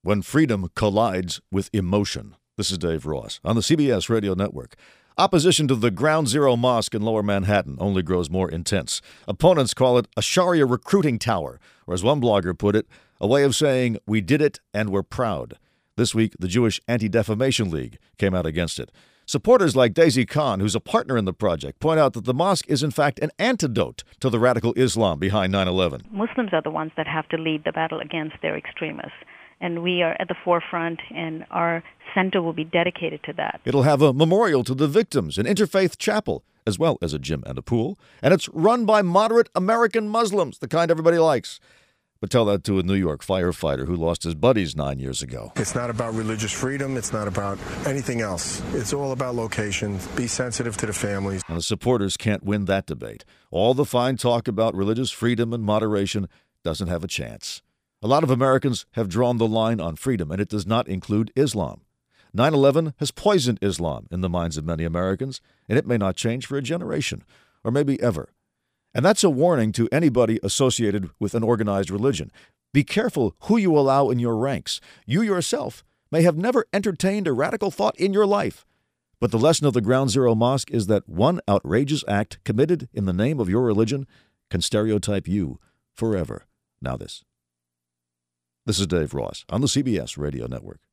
when freedom collides with emotion. This is Dave Ross on the CBS Radio Network. Opposition to the Ground Zero Mosque in Lower Manhattan only grows more intense. Opponents call it a Sharia recruiting tower, or as one blogger put it, a way of saying, we did it and we're proud. This week, the Jewish Anti-Defamation League came out against it. Supporters like Daisy Khan, who's a partner in the project, point out that the mosque is in fact an antidote to the radical Islam behind 9/11. Muslims are the ones that have to lead the battle against their extremists. And we are at the forefront, and our center will be dedicated to that. It'll have a memorial to the victims, an interfaith chapel, as well as a gym and a pool. And it's run by moderate American Muslims, the kind everybody likes. But tell that to a New York firefighter who lost his buddies 9 years ago. It's not about religious freedom. It's not about anything else. It's all about location. Be sensitive to the families. And the supporters can't win that debate. All the fine talk about religious freedom and moderation doesn't have a chance. A lot of Americans have drawn the line on freedom, and it does not include Islam. 9/11 has poisoned Islam in the minds of many Americans, and it may not change for a generation, or maybe ever. And that's a warning to anybody associated with an organized religion. Be careful who you allow in your ranks. You yourself may have never entertained a radical thought in your life. But the lesson of the Ground Zero Mosque is that one outrageous act committed in the name of your religion can stereotype you forever. Now this. This is Dave Ross on the CBS Radio Network.